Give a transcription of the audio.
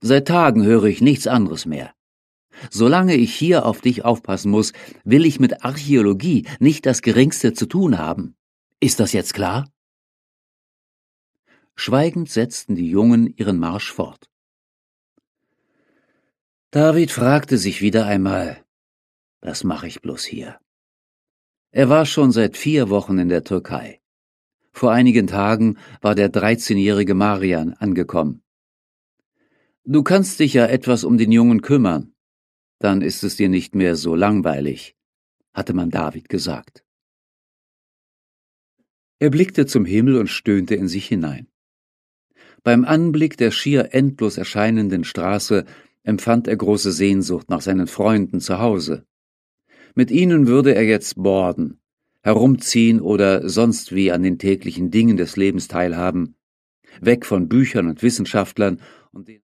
Seit Tagen höre ich nichts anderes mehr. Solange ich hier auf dich aufpassen muss, will ich mit Archäologie nicht das Geringste zu tun haben. Ist das jetzt klar?« Schweigend setzten die Jungen ihren Marsch fort. David fragte sich wieder einmal, was mache ich bloß hier? Er war schon seit 4 Wochen in der Türkei. Vor einigen Tagen war der 13-jährige Marian angekommen. »Du kannst dich ja etwas um den Jungen kümmern. Dann ist es dir nicht mehr so langweilig«, hatte man David gesagt. Er blickte zum Himmel und stöhnte in sich hinein. Beim Anblick der schier endlos erscheinenden Straße empfand er große Sehnsucht nach seinen Freunden zu Hause. Mit ihnen würde er jetzt borden, herumziehen oder sonst wie an den täglichen Dingen des Lebens teilhaben, weg von Büchern und Wissenschaftlern und den